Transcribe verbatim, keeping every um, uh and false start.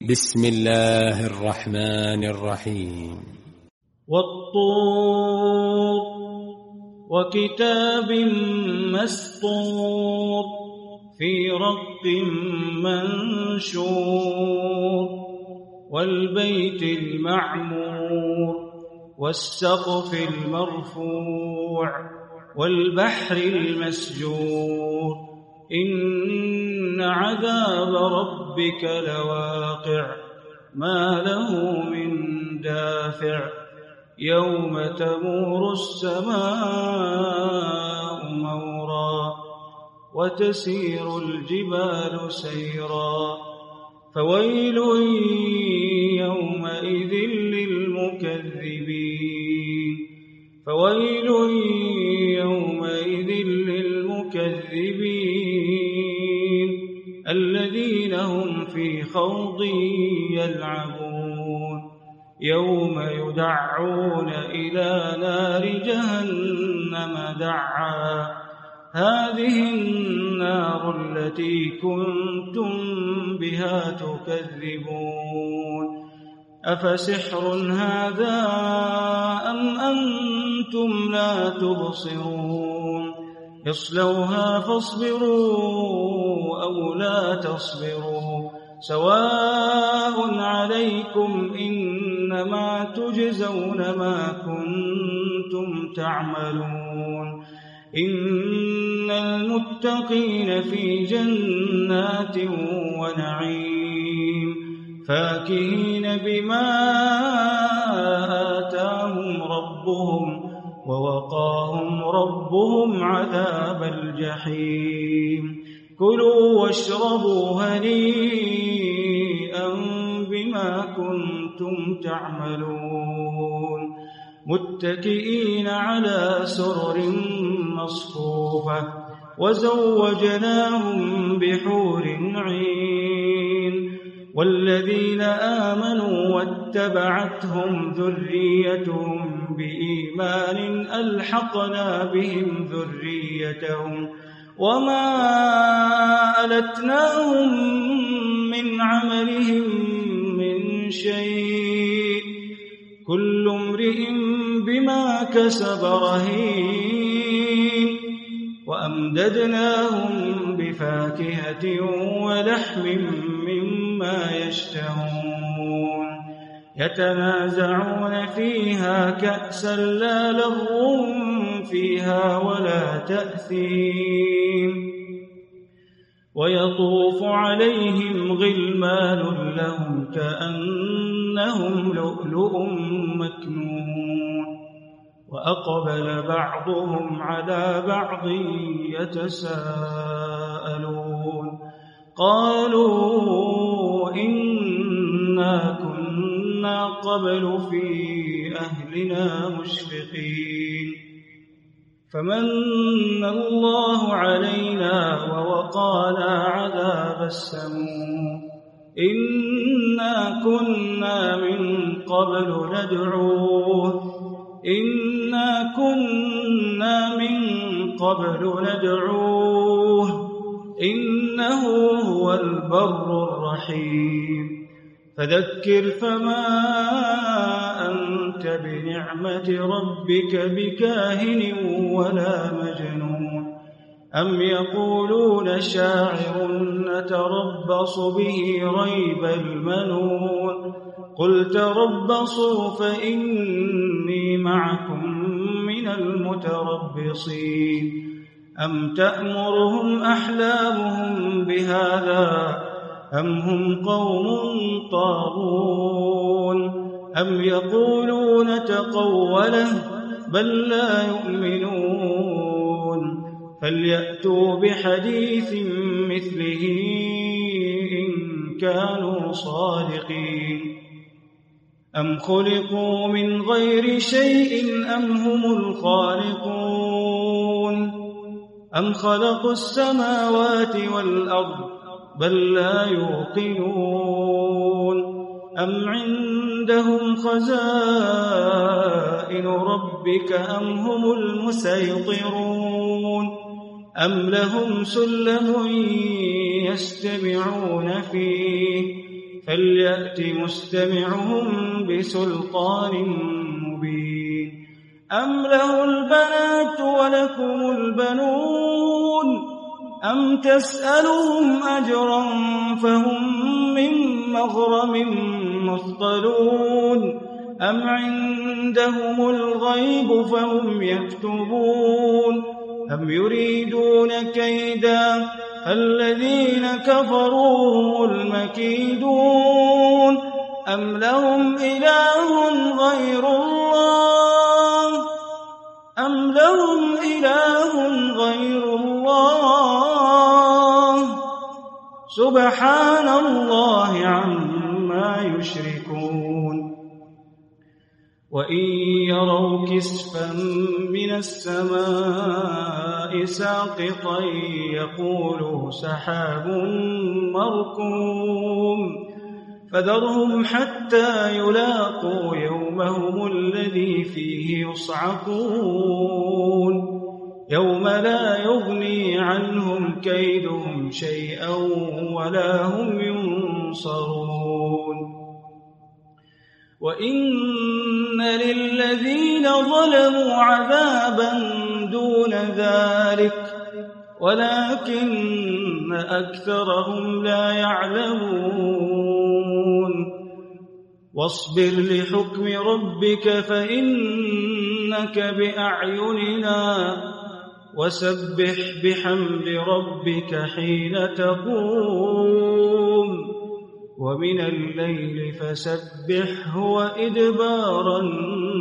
بسم الله الرحمن الرحيم. والطور وكتاب مسطور في رق منشور والبيت المعمور والسقف المرفوع والبحر المسجور إن عذاب ربك لواقع ما له من دافع يوم تمور السماء مورا وتسير الجبال سيرا فويل يومئذ للمكذبين فويل يومئذ للمكذبين الذين هم في خوض يلعبون يوم يدعون إلى نار جهنم دعا هذه النار التي كنتم بها تكذبون أفسحر هذا أم أنتم لا تبصرون اصلوها فاصبروا أو لا تصبروا سواء عليكم إنما تجزون ما كنتم تعملون إن المتقين في جنات ونعيم فاكهين بما آتاهم ربهم ووقاهم ربهم عذاب الجحيم كلوا واشربوا هنيئا بما كنتم تعملون متكئين على سرر مصفوفة وزوجناهم بحور عين والذين آمنوا واتبعتهم ذريتهم بإيمان ألحقنا بهم ذريتهم وما ألتناهم من عملهم من شيء كل امرئ بما كسب رهين وأمددناهم بفاكهة ولحم مما يشتهون يتنازعون فيها كأسا لا لغو فيها ولا تأثيم ويطوف عليهم غلمان لهم كأنهم لؤلؤ مكنون وأقبل بعضهم على بعض يتساءلون قالوا إنا كنا قبل في أهلنا مشفقين فمن الله علينا ووقانا عذاب السموم إنا كنا من قبل ندعوه إنا كنا من قبل ندعوه إنه هو البر الرحيم فذكر فما أنت بنعمة ربك بكاهن ولا مجنون أم يقولون شاعر نتربص به ريب المنون قل تربصوا فإني معكم من المتربصين أم تأمرهم أحلامهم بهذا أم هم قوم طاغون أم يقولون تقوله بل لا يؤمنون فليأتوا بحديث مثله إن كانوا صادقين أم خلقوا من غير شيء أم هم الخالقون أم خلقوا السماوات والأرض بل لا يوقنون أم عندهم خزائن ربك أم هم المسيطرون أم لهم سلم يستمعون فيه فليأت مستمعهم بسلطان مبين أم له البنات ولكم البنون أم تسألهم أجرا فهم من مغرم مثقلون أم عندهم الغيب فهم يكتبون أم يريدون كيدا الذين كفروا هم المكيدون أم لهم إله غير الله أم لهم إله غير الله سبحان الله عما يشركون وإن يروا كسفا من السماء ساقطا يقولوا سحاب مركوم فذرهم حتى يلاقوا يومهم الذي فيه يصعقون يوم لا يغني عنهم كيدهم شيئا ولا هم ينصرون وإن للذين ظلموا عذابا دون ذلك ولكن أكثرهم لا يعلمون واصبر لحكم ربك فإنك بأعيننا وسبح بحمد ربك حين تقوم ومن الليل فسبحه وإدبار النجوم